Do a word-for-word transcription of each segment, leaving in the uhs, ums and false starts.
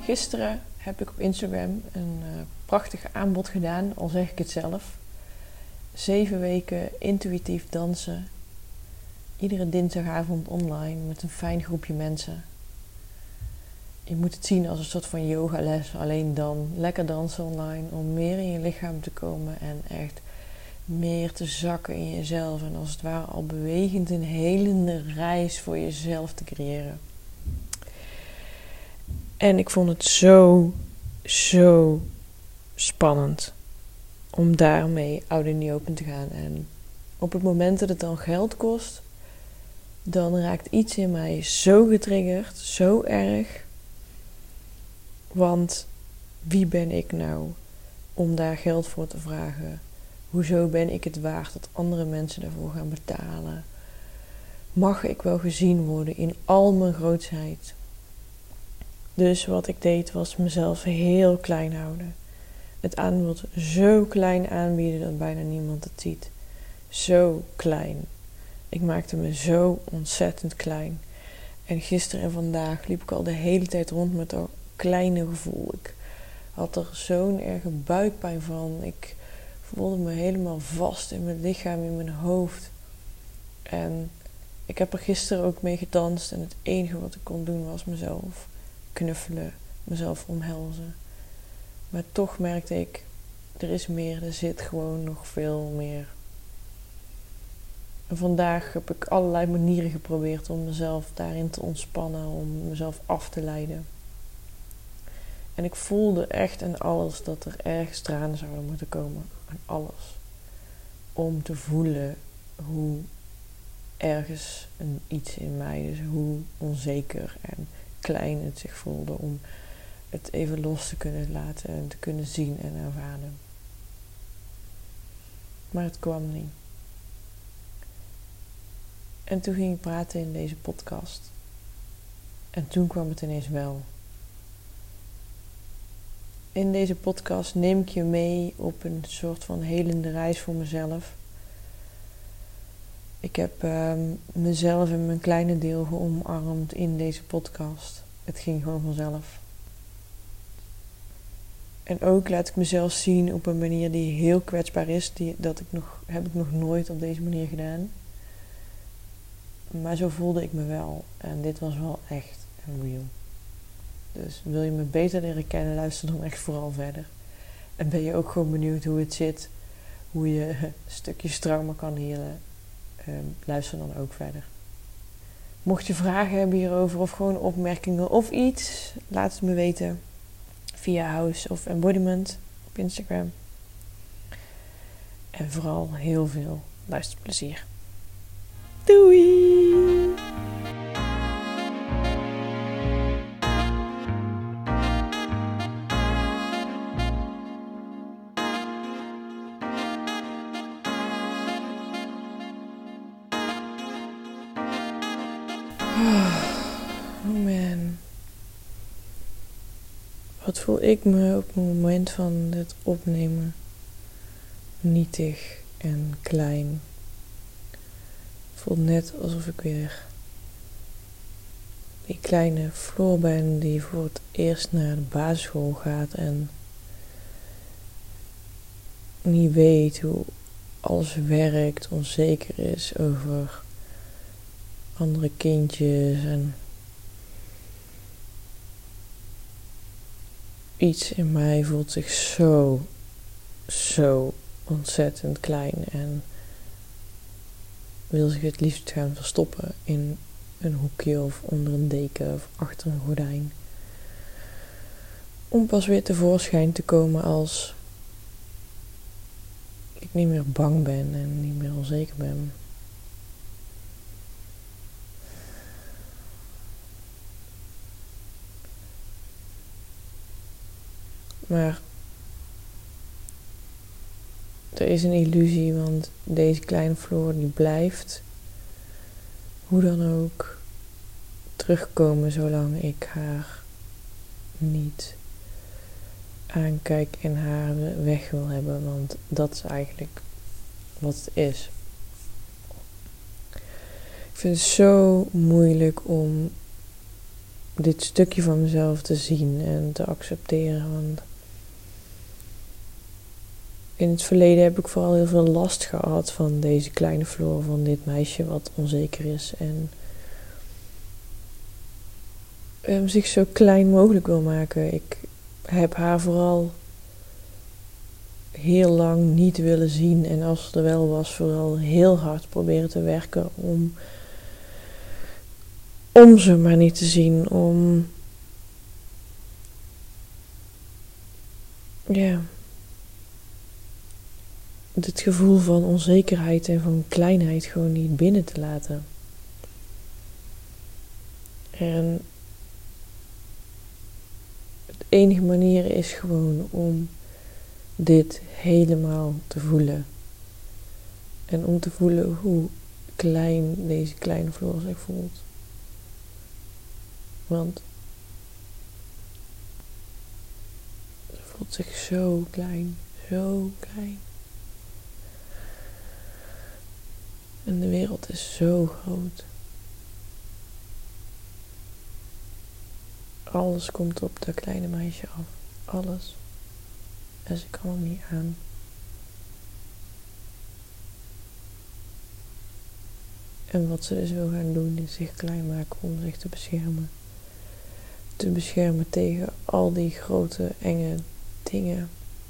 Gisteren heb ik op Instagram een uh, prachtig aanbod gedaan, al zeg ik het zelf. Zeven weken intuïtief dansen. Iedere dinsdagavond online met een fijn groepje mensen. Je moet het zien als een soort van yogales, alleen dan lekker dansen online om meer in je lichaam te komen en echt meer te zakken in jezelf en als het ware al bewegend een helende reis voor jezelf te creëren. En ik vond het zo, zo spannend om daarmee oud en nieuw open te gaan. En op het moment dat het dan geld kost, dan raakt iets in mij zo getriggerd, zo erg. Want wie ben ik nou om daar geld voor te vragen? Hoezo ben ik het waard dat andere mensen daarvoor gaan betalen? Mag ik wel gezien worden in al mijn grootsheid? Dus wat ik deed was mezelf heel klein houden. Het aanbod zo klein aanbieden dat bijna niemand het ziet. Zo klein. Ik maakte me zo ontzettend klein. En gisteren en vandaag liep ik al de hele tijd rond met dat kleine gevoel. Ik had er zo'n erge buikpijn van. Ik voelde me helemaal vast in mijn lichaam, in mijn hoofd. En ik heb er gisteren ook mee gedanst. En het enige wat ik kon doen was mezelf knuffelen, mezelf omhelzen. Maar toch merkte ik, er is meer, er zit gewoon nog veel meer. En vandaag heb ik allerlei manieren geprobeerd om mezelf daarin te ontspannen, om mezelf af te leiden. En ik voelde echt aan alles dat er ergens tranen zouden moeten komen. Aan alles. Om te voelen hoe ergens een iets in mij, dus hoe onzeker en klein het zich voelde, om het even los te kunnen laten en te kunnen zien en ervaren. Maar het kwam niet. En toen ging ik praten in deze podcast. En toen kwam het ineens wel. In deze podcast neem ik je mee op een soort van helende reis voor mezelf. Ik heb uh, mezelf en mijn kleine deel geomarmd in deze podcast. Het ging gewoon vanzelf. En ook laat ik mezelf zien op een manier die heel kwetsbaar is. Die, dat ik nog, heb ik nog nooit op deze manier gedaan. Maar zo voelde ik me wel. En dit was wel echt real. Dus wil je me beter leren kennen, luister dan echt vooral verder. En ben je ook gewoon benieuwd hoe het zit. Hoe je stukjes trauma kan healen. Uh, luister dan ook verder. Mocht je vragen hebben hierover of gewoon opmerkingen of iets, laat het me weten via House of Embodiment op Instagram. En vooral heel veel luisterplezier. Doei! Oh man. Wat voel ik me op het moment van het opnemen? Nietig en klein. Het voelt net alsof ik weer die kleine Floor ben die voor het eerst naar de basisschool gaat en niet weet hoe alles werkt, onzeker is over andere kindjes en iets in mij voelt zich zo, zo ontzettend klein en wil zich het liefst gaan verstoppen in een hoekje of onder een deken of achter een gordijn. Om pas weer tevoorschijn te komen als ik niet meer bang ben en niet meer onzeker ben. Maar er is een illusie, want deze kleine Floor die blijft, hoe dan ook, terugkomen zolang ik haar niet aankijk en haar weg wil hebben. Want dat is eigenlijk wat het is. Ik vind het zo moeilijk om dit stukje van mezelf te zien en te accepteren. Want in het verleden heb ik vooral heel veel last gehad van deze kleine Floor, van dit meisje wat onzeker is en um, zich zo klein mogelijk wil maken. Ik heb haar vooral heel lang niet willen zien en als ze er wel was, vooral heel hard proberen te werken om, om ze maar niet te zien, om ja, dit gevoel van onzekerheid en van kleinheid gewoon niet binnen te laten. En de enige manier is gewoon om dit helemaal te voelen. En om te voelen hoe klein deze kleine Floor zich voelt. Want ze voelt zich zo klein, zo klein. En de wereld is zo groot. Alles komt op dat kleine meisje af. Alles. En ze kan er niet aan. En wat ze dus wil gaan doen is zich klein maken om zich te beschermen. Te beschermen tegen al die grote enge dingen.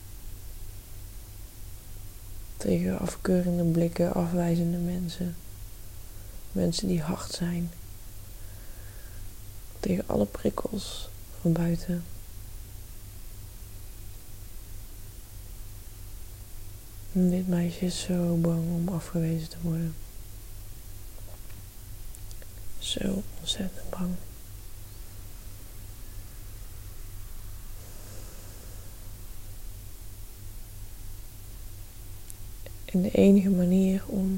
Tegen afkeurende blikken, afwijzende mensen. Mensen die hard zijn. Tegen alle prikkels van buiten. En dit meisje is zo bang om afgewezen te worden. Zo ontzettend bang. En de enige manier om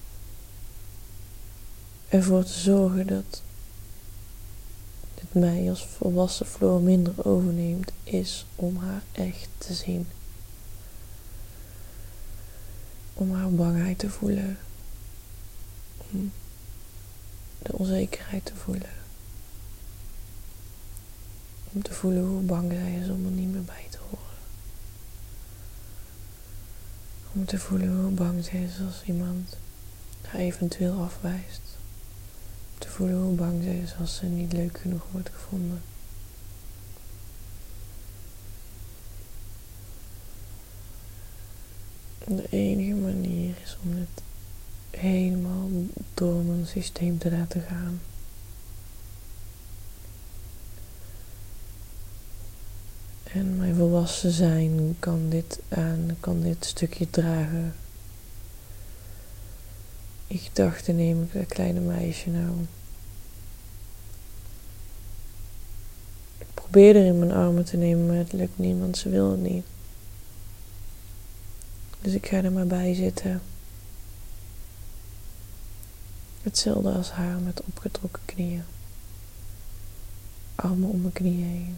ervoor te zorgen dat dit mij als volwassen Floor minder overneemt, is om haar echt te zien. Om haar bangheid te voelen. Om de onzekerheid te voelen. Om te voelen hoe bang zij is om er niet meer bij te horen. Om te voelen hoe bang zij is als iemand haar eventueel afwijst. Om te voelen hoe bang zij is als ze niet leuk genoeg wordt gevonden. De enige manier is om het helemaal door mijn systeem te laten gaan. En mijn volwassen zijn kan dit aan, kan dit stukje dragen. Ik dacht, dan neem ik dat kleine meisje nou. Ik probeer er in mijn armen te nemen, maar het lukt niet, want ze wil het niet. Dus ik ga er maar bij zitten. Hetzelfde als haar met opgetrokken knieën. Armen om mijn knieën heen.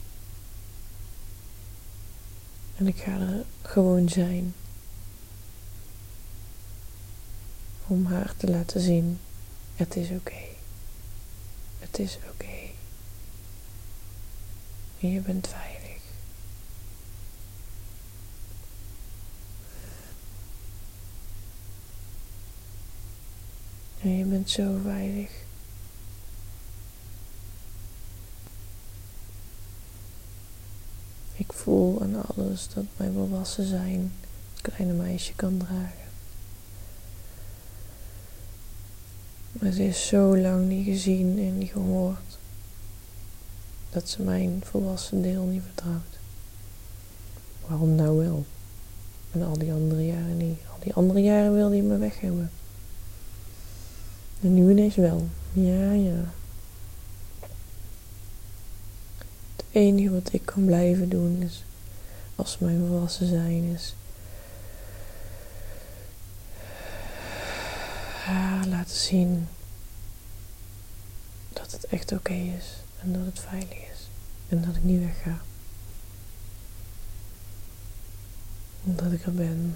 En ik ga er gewoon zijn. Om haar te laten zien. Het is oké. Het is oké. En je bent veilig. En je bent zo veilig. Ik voel aan alles dat mijn volwassen zijn het kleine meisje kan dragen. Maar ze is zo lang niet gezien en niet gehoord. Dat ze mijn volwassen deel niet vertrouwt. Waarom nou wel? En al die andere jaren niet. Al die andere jaren wilde hij me weg hebben. En nu ineens wel. Ja, ja. Het enige wat ik kan blijven doen is, als mijn volwassen zijn is, haar laten zien dat het echt oké is. En dat het veilig is. En dat ik niet wegga. Omdat ik er ben.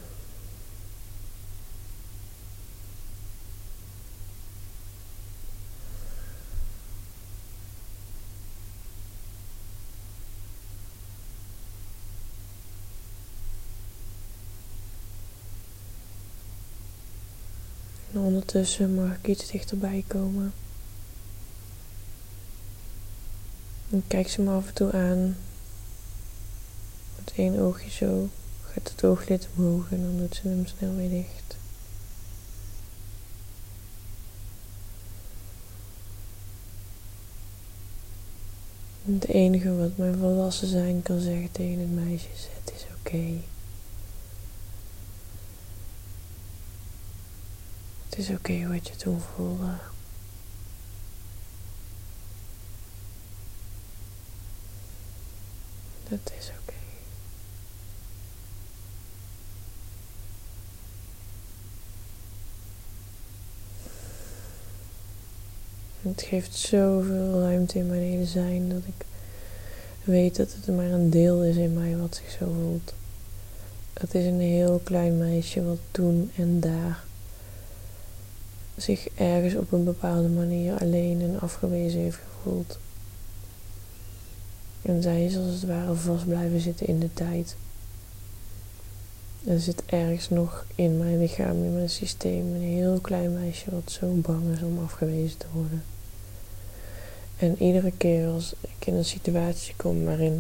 En ondertussen mag ik iets dichterbij komen. En kijk ze me af en toe aan. Met één oogje zo gaat het ooglid omhoog en dan doet ze hem snel weer dicht. En het enige wat mijn volwassen zijn kan zeggen tegen het meisje is: het is oké. Okay. Het is oké okay wat je toen voelde. Dat is oké. Okay. Het geeft zoveel ruimte in mijn hele zijn dat ik weet dat het maar een deel is in mij wat zich zo voelt. Het is een heel klein meisje wat toen en daar zich ergens op een bepaalde manier alleen en afgewezen heeft gevoeld. En zij is als het ware vast blijven zitten in de tijd. Er zit ergens nog in mijn lichaam, in mijn systeem, een heel klein meisje wat zo bang is om afgewezen te worden. En iedere keer als ik in een situatie kom waarin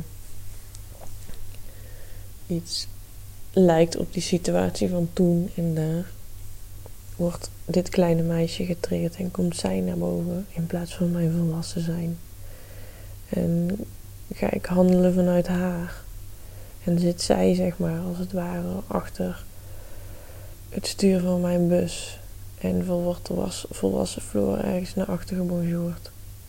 iets lijkt op die situatie van toen en daar, wordt dit kleine meisje getriggerd en komt zij naar boven in plaats van mijn volwassen zijn. En ga ik handelen vanuit haar. En zit zij, zeg maar, als het ware achter het stuur van mijn bus. En volwassen, volwassen Floor ergens naar achter gebonjourd.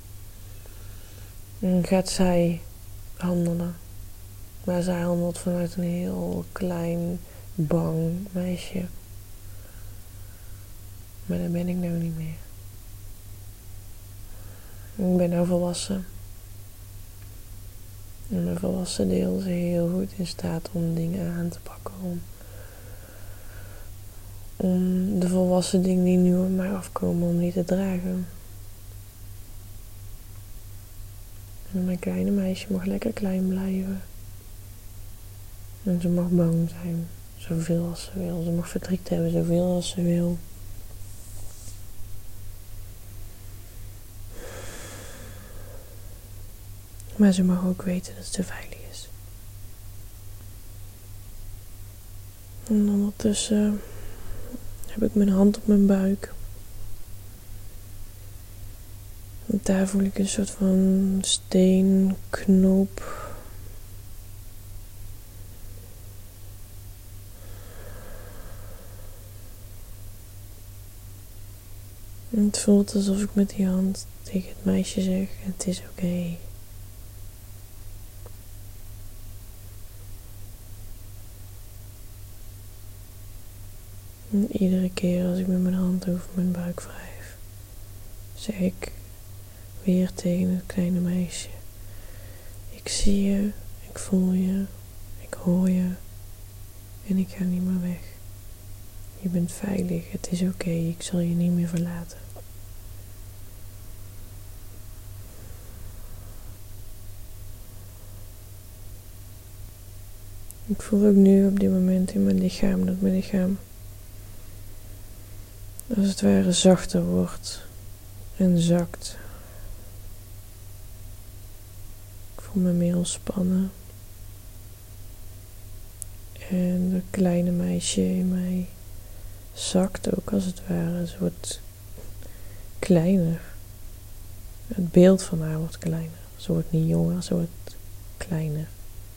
En gaat zij handelen. Maar zij handelt vanuit een heel klein, bang meisje. Maar dat ben ik nou niet meer. Ik ben nou volwassen. En mijn volwassen deel is heel goed in staat om dingen aan te pakken. Om, om de volwassen dingen die nu op mij afkomen, om die te dragen. En mijn kleine meisje mag lekker klein blijven. En ze mag bang zijn, zoveel als ze wil. Ze mag verdriet hebben, zoveel als ze wil. Maar ze mag ook weten dat ze veilig is. En ondertussen heb ik mijn hand op mijn buik. En daar voel ik een soort van steenknoop. En het voelt alsof ik met die hand tegen het meisje zeg: het is oké. Okay. En iedere keer als ik met mijn hand over mijn buik wrijf, zeg ik weer tegen het kleine meisje: ik zie je, ik voel je, ik hoor je en ik ga niet meer weg. Je bent veilig, het is oké, okay, ik zal je niet meer verlaten. Ik voel ook nu op dit moment in mijn lichaam dat mijn lichaam als het ware zachter wordt en zakt. Ik voel me meer ontspannen. En dat kleine meisje in mij zakt ook als het ware. Ze wordt kleiner. Het beeld van haar wordt kleiner. Ze wordt niet jonger, ze wordt kleiner.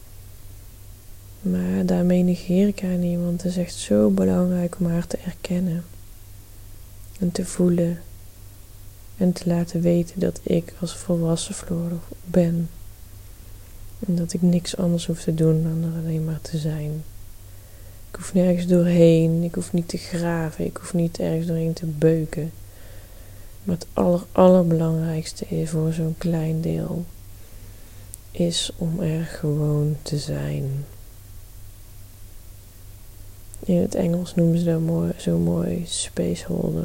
Maar daarmee negeer ik haar niet, want het is echt zo belangrijk om haar te erkennen. En te voelen. En te laten weten dat ik als volwassen Floor ben. En dat ik niks anders hoef te doen dan er alleen maar te zijn. Ik hoef nergens doorheen. Ik hoef niet te graven. Ik hoef niet ergens doorheen te beuken. Maar het aller, allerbelangrijkste is voor zo'n klein deel is om er gewoon te zijn. In het Engels noemen ze dat mooi, zo mooi spaceholder.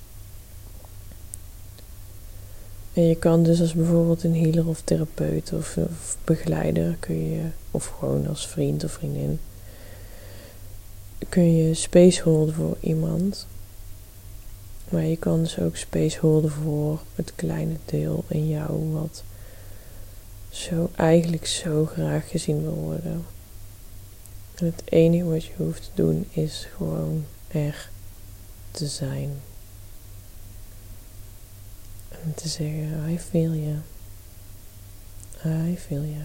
En je kan dus als bijvoorbeeld een healer of therapeut of, of begeleider kun je, of gewoon als vriend of vriendin, kun je space holden voor iemand. Maar je kan dus ook space houden voor het kleine deel in jou wat zo eigenlijk zo graag gezien wil worden. En het enige wat je hoeft te doen is gewoon er te zijn. En te zeggen, I feel you. I feel you.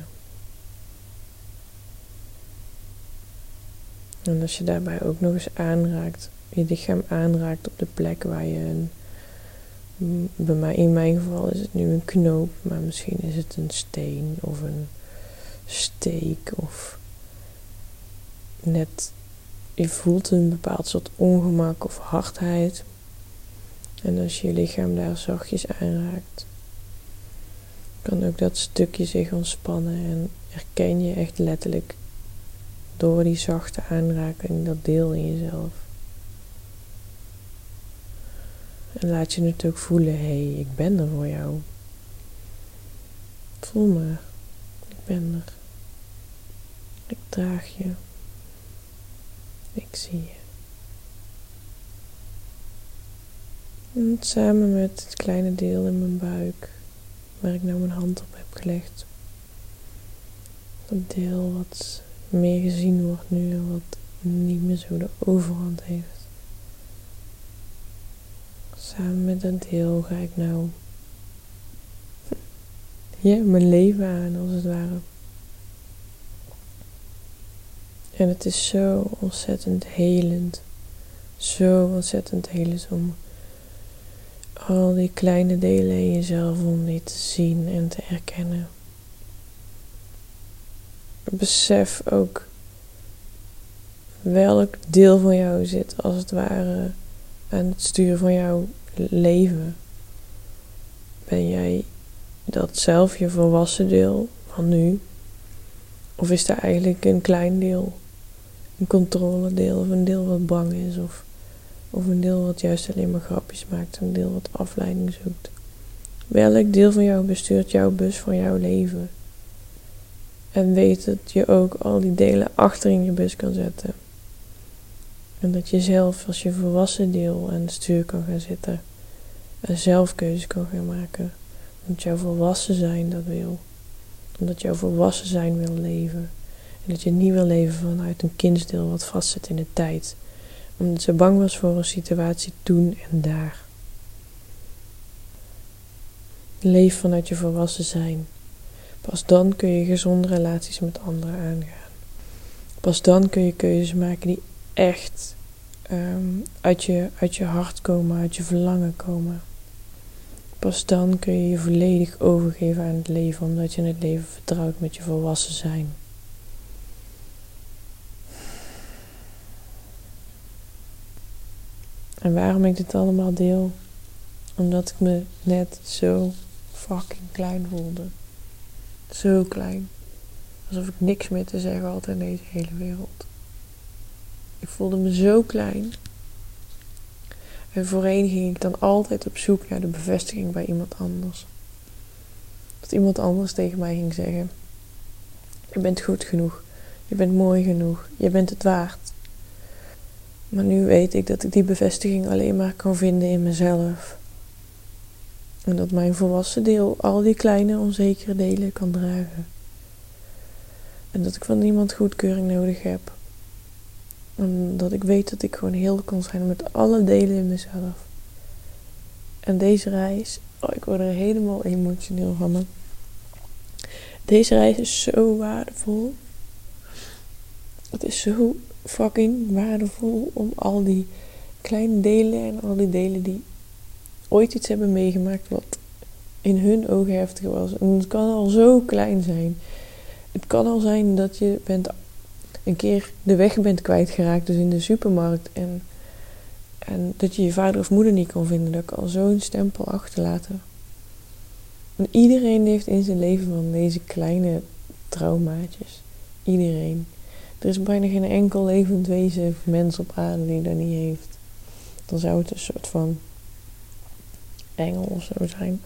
En als je daarbij ook nog eens aanraakt, je lichaam aanraakt op de plek waar je een, bij mij, in mijn geval is het nu een knoop, maar misschien is het een steen of een steek of net, je voelt een bepaald soort ongemak of hardheid. En als je je lichaam daar zachtjes aanraakt, kan ook dat stukje zich ontspannen en herken je echt letterlijk door die zachte aanraking dat deel in jezelf. En laat je het ook voelen, hé, hey, ik ben er voor jou. Voel maar, ik ben er. Ik draag je. Ik zie je. En samen met het kleine deel in mijn buik, waar ik nou mijn hand op heb gelegd. Dat deel wat meer gezien wordt nu en wat niet meer zo de overhand heeft. Samen met dat deel ga ik nou ja, mijn leven aan, als het ware. En het is zo ontzettend helend. Zo ontzettend helend om al die kleine delen in jezelf, om die te zien en te erkennen. Besef ook welk deel van jou zit, als het ware, aan het sturen van jouw leven. Ben jij dat zelf, je volwassen deel van nu? Of is daar eigenlijk een klein deel, een controledeel, of een deel wat bang is, of, of een deel wat juist alleen maar grapjes maakt, een deel wat afleiding zoekt? Welk deel van jou bestuurt jouw bus van jouw leven? En weet dat je ook al die delen achter in je bus kan zetten. En dat je zelf als je volwassen deel aan het stuur kan gaan zitten. En zelf keuzes kan gaan maken. Omdat jouw volwassen zijn dat wil. Omdat jouw volwassen zijn wil leven. En dat je niet wil leven vanuit een kindsdeel wat vastzit in de tijd. Omdat ze bang was voor een situatie toen en daar. Leef vanuit je volwassen zijn. Pas dan kun je gezonde relaties met anderen aangaan. Pas dan kun je keuzes maken die echt um, uit, je, uit je hart komen, uit je verlangen komen. Pas dan kun je je volledig overgeven aan het leven, omdat je het leven vertrouwt met je volwassen zijn. En waarom ik dit allemaal deel? Omdat ik me net zo fucking klein voelde. Zo klein. Alsof ik niks meer te zeggen had in deze hele wereld. Ik voelde me zo klein. En voorheen ging ik dan altijd op zoek naar de bevestiging bij iemand anders. Dat iemand anders tegen mij ging zeggen: je bent goed genoeg. Je bent mooi genoeg. Je bent het waard. Maar nu weet ik dat ik die bevestiging alleen maar kan vinden in mezelf. En dat mijn volwassen deel al die kleine onzekere delen kan dragen. En dat ik van niemand goedkeuring nodig heb. En dat ik weet dat ik gewoon heel kan zijn met alle delen in mezelf. En deze reis, oh, ik word er helemaal emotioneel van me. Deze reis is zo waardevol. Het is zo fucking waardevol om al die kleine delen en al die delen die ooit iets hebben meegemaakt wat in hun ogen heftig was. En het kan al zo klein zijn. Het kan al zijn dat je bent een keer de weg bent kwijtgeraakt, dus in de supermarkt. En, en dat je je vader of moeder niet kon vinden. Dat kan al zo'n stempel achterlaten. En iedereen heeft in zijn leven van deze kleine traumaatjes. Iedereen. Er is bijna geen enkel levend wezen of mens op aarde die dat niet heeft. Dan zou het een soort van engel of zo zijn.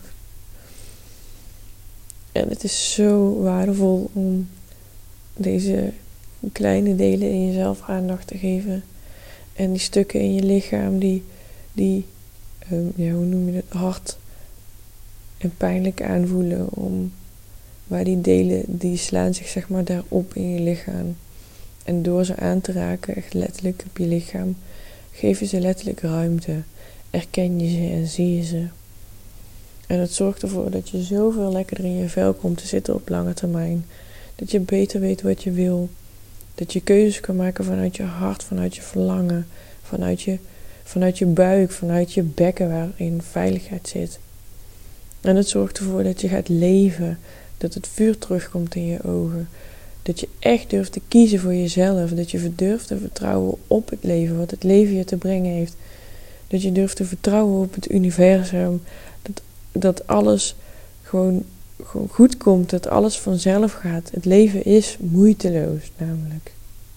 En het is zo waardevol om deze kleine delen in jezelf aandacht te geven. En die stukken in je lichaam die, die um, ja, hoe noem je het, hard en pijnlijk aanvoelen. Om, waar die delen, die slaan zich zeg maar daarop in je lichaam. En door ze aan te raken, echt letterlijk op je lichaam, geven ze letterlijk ruimte. Erken je ze en zie je ze. En het zorgt ervoor dat je zoveel lekkerder in je vel komt te zitten op lange termijn. Dat je beter weet wat je wil. Dat je keuzes kan maken vanuit je hart, vanuit je verlangen. Vanuit je, vanuit je buik, vanuit je bekken waarin veiligheid zit. En het zorgt ervoor dat je gaat leven. Dat het vuur terugkomt in je ogen. Dat je echt durft te kiezen voor jezelf. Dat je durft te vertrouwen op het leven. Wat het leven je te brengen heeft. Dat je durft te vertrouwen op het universum. Dat, dat alles gewoon, gewoon goed komt. Dat alles vanzelf gaat. Het leven is moeiteloos namelijk.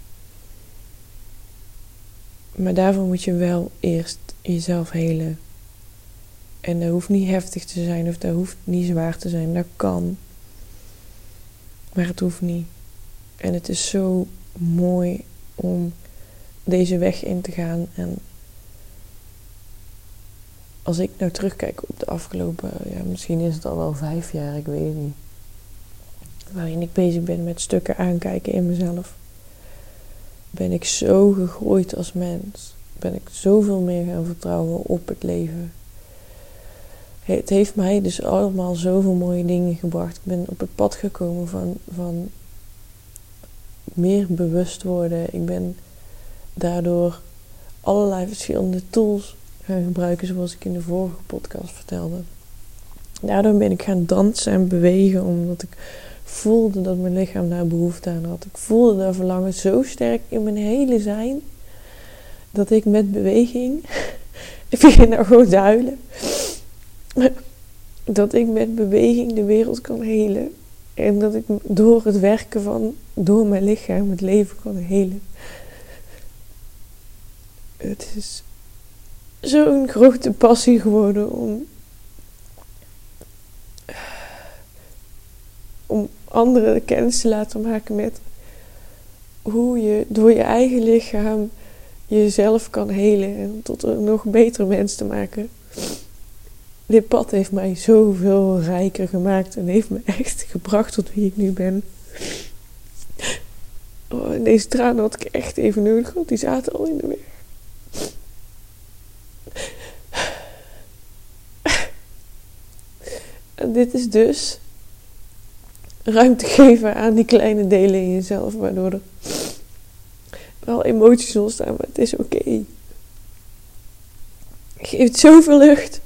Maar daarvoor moet je wel eerst jezelf helen. En dat hoeft niet heftig te zijn. Of dat hoeft niet zwaar te zijn. Dat kan. Maar het hoeft niet. En het is zo mooi om deze weg in te gaan. En als ik nou terugkijk op de afgelopen, ja, misschien is het al wel vijf jaar, ik weet het niet. Waarin ik bezig ben met stukken aankijken in mezelf. Ben ik zo gegroeid als mens. Ben ik zoveel meer gaan vertrouwen op het leven. Het heeft mij dus allemaal zoveel mooie dingen gebracht. Ik ben op het pad gekomen van, van meer bewust worden. Ik ben daardoor allerlei verschillende tools gaan gebruiken, zoals ik in de vorige podcast vertelde. Daardoor ben ik gaan dansen en bewegen, omdat ik voelde dat mijn lichaam daar behoefte aan had. Ik voelde dat verlangen zo sterk in mijn hele zijn, dat ik met beweging, ik begin nou gewoon te huilen, dat ik met beweging de wereld kan helen. En dat ik door het werken van, door mijn lichaam, het leven kan helen. Het is zo'n grote passie geworden om, om anderen kennis te laten maken met hoe je door je eigen lichaam jezelf kan helen en tot een nog beter mens te maken. Dit pad heeft mij zoveel rijker gemaakt en heeft me echt gebracht tot wie ik nu ben. Oh, en deze tranen had ik echt even nodig, want die zaten al in de weg. En dit is dus ruimte geven aan die kleine delen in jezelf, waardoor er wel emoties ontstaan, maar het is oké. Okay. Geef het zoveel lucht.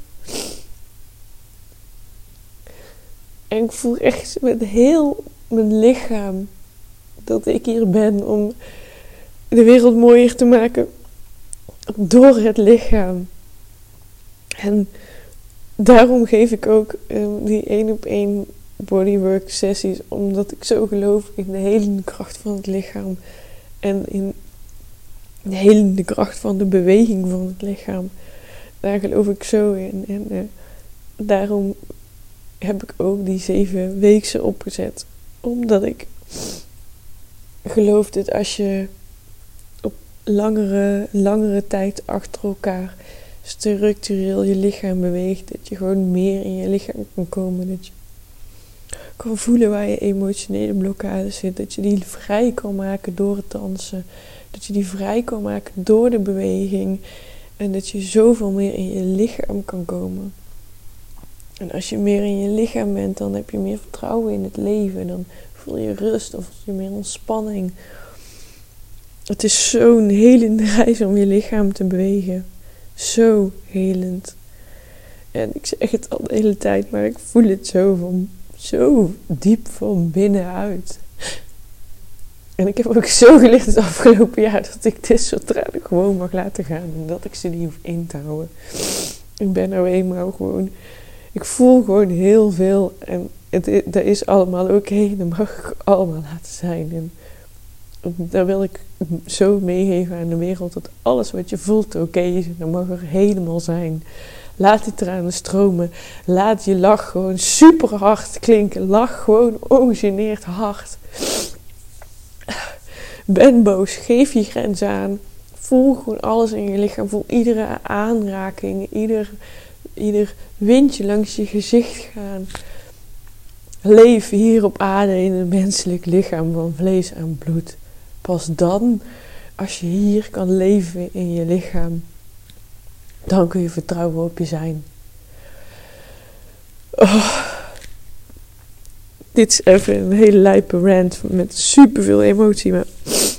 En ik voel echt met heel mijn lichaam dat ik hier ben om de wereld mooier te maken. Door het lichaam. En daarom geef ik ook um, die één op één bodywork sessies. Omdat ik zo geloof in de helende kracht van het lichaam. En in de helende kracht van de beweging van het lichaam. Daar geloof ik zo in. En uh, daarom heb ik ook die zeven weekse opgezet. Omdat ik geloof dat als je op langere, langere tijd achter elkaar structureel je lichaam beweegt, dat je gewoon meer in je lichaam kan komen. Dat je kan voelen waar je emotionele blokkade zit. Dat je die vrij kan maken door het dansen. Dat je die vrij kan maken door de beweging. En dat je zoveel meer in je lichaam kan komen. En als je meer in je lichaam bent, dan heb je meer vertrouwen in het leven. Dan voel je rust of voel je meer ontspanning. Het is zo'n helende reis om je lichaam te bewegen. Zo helend. En ik zeg het al de hele tijd, maar ik voel het zo van, zo diep van binnenuit. En ik heb ook zo geleerd het afgelopen jaar dat ik dit soort tranen gewoon mag laten gaan. En dat ik ze niet hoef in te houden. Ik ben nou eenmaal gewoon, ik voel gewoon heel veel. En het, dat is allemaal oké. Okay, dat mag ik allemaal laten zijn. En daar wil ik zo meegeven aan de wereld. Dat alles wat je voelt oké okay is. En dat mag er helemaal zijn. Laat die tranen stromen. Laat je lach gewoon super hard klinken. Lach gewoon ongegeneerd hard. Ben boos. Geef je grens aan. Voel gewoon alles in je lichaam. Voel iedere aanraking, ieder, ieder windje langs je gezicht gaan. Leef hier op aarde in een menselijk lichaam van vlees en bloed. Pas dan, als je hier kan leven in je lichaam, dan kun je vertrouwen op je zijn. Oh. Dit is even een hele lijpe rant met superveel emotie. Maar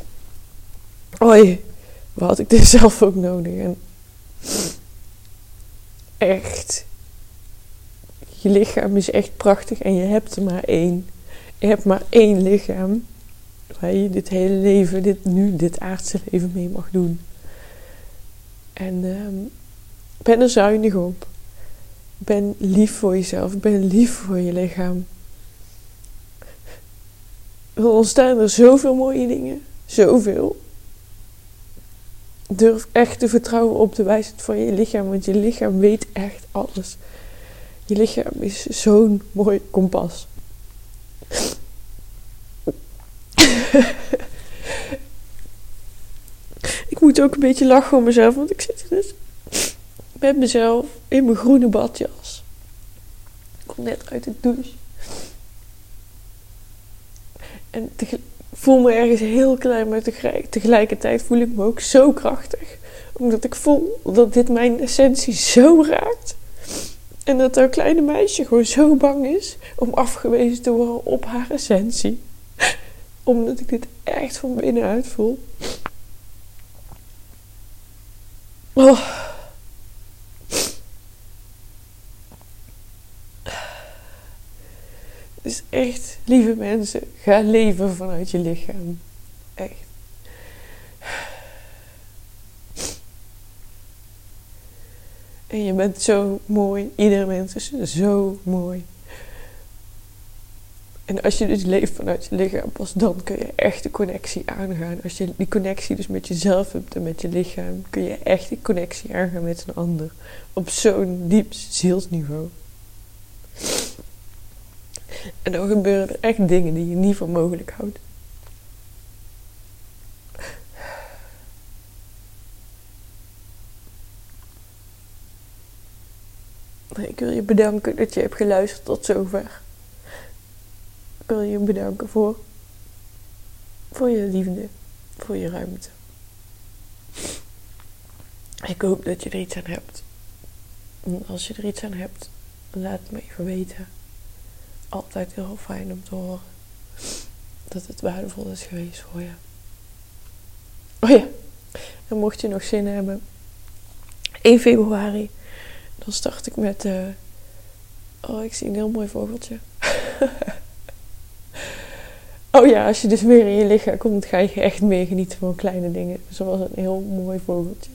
oei, wat had ik dit zelf ook nodig. En echt, je lichaam is echt prachtig en je hebt er maar één. Je hebt maar één lichaam waar je dit hele leven, dit nu, dit aardse leven mee mag doen. En um, ben er zuinig op. Ben lief voor jezelf. Ben lief voor je lichaam. Er ontstaan er zoveel mooie dingen. Zoveel. Durf echt te vertrouwen op de wijsheid van je lichaam. Want je lichaam weet echt alles. Je lichaam is zo'n mooi kompas. Ik moet ook een beetje lachen om mezelf. Want ik zit dus met mezelf in mijn groene badjas. Ik kom net uit de douche. En tegelijk, ik voel me ergens heel klein, maar tegelijkertijd voel ik me ook zo krachtig. Omdat ik voel dat dit mijn essentie zo raakt. En dat dat kleine meisje gewoon zo bang is om afgewezen te worden op haar essentie. Omdat ik dit echt van binnenuit voel. Oh. Dus echt, lieve mensen, ga leven vanuit je lichaam. Echt. En je bent zo mooi. Iedere mens is zo mooi. En als je dus leeft vanuit je lichaam, pas dan kun je echt de connectie aangaan. Als je die connectie dus met jezelf hebt en met je lichaam, kun je echt die connectie aangaan met een ander. Op zo'n diep zielsniveau. En dan gebeuren er echt dingen die je niet voor mogelijk houdt. Ik wil je bedanken dat je hebt geluisterd tot zover. Ik wil je bedanken voor, voor je liefde, voor je ruimte. Ik hoop dat je er iets aan hebt. En als je er iets aan hebt, laat het me even weten. Altijd heel fijn om te horen dat het waardevol is geweest voor je. Oh ja, en mocht je nog zin hebben, één februari, dan start ik met... Uh, oh, ik zie een heel mooi vogeltje. Oh ja, als je dus meer in je lichaam komt, ga je echt meer genieten van kleine dingen. Zoals een heel mooi vogeltje.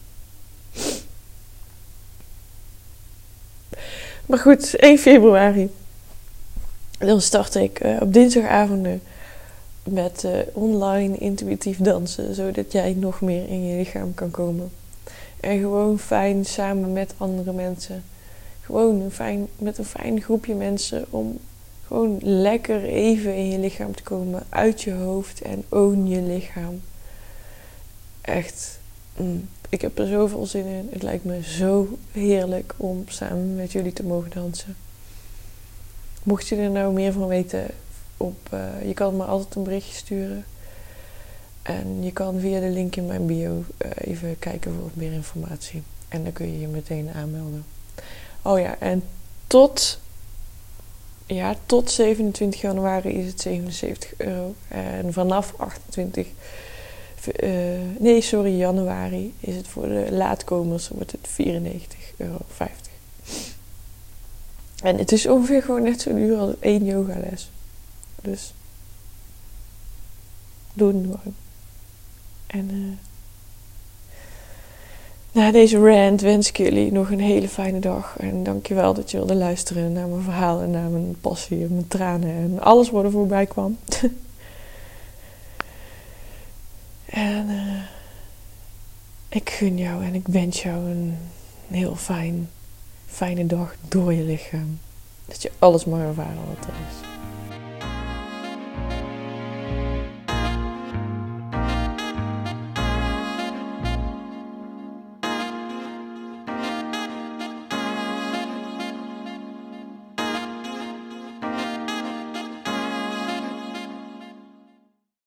Maar goed, één februari. Dan start ik uh, op dinsdagavonden met uh, online intuïtief dansen. Zodat jij nog meer in je lichaam kan komen. En gewoon fijn samen met andere mensen. Gewoon een fijn, met een fijn groepje mensen om gewoon lekker even in je lichaam te komen. Uit je hoofd en own je lichaam. Echt, mm, ik heb er zoveel zin in. Het lijkt me zo heerlijk om samen met jullie te mogen dansen. Mocht je er nou meer van weten, op, uh, je kan me altijd een berichtje sturen. En je kan via de link in mijn bio uh, even kijken voor meer informatie. En dan kun je je meteen aanmelden. Oh ja, en tot, ja, tot zevenentwintig januari is het zevenenzeventig euro. En vanaf achtentwintig, uh, nee sorry, januari is het voor de laatkomers, wordt het vierennegentig euro vijftig. En het is ongeveer gewoon net zo duur als één yogales. Dus doen gewoon. En uh, na deze rant wens ik jullie nog een hele fijne dag. En dankjewel dat je wilde luisteren naar mijn verhaal en naar mijn passie en mijn tranen en alles wat er voorbij kwam. en uh, ik gun jou en ik wens jou een heel fijn, fijne dag door je lichaam. Dat je alles mag ervaren wat er is.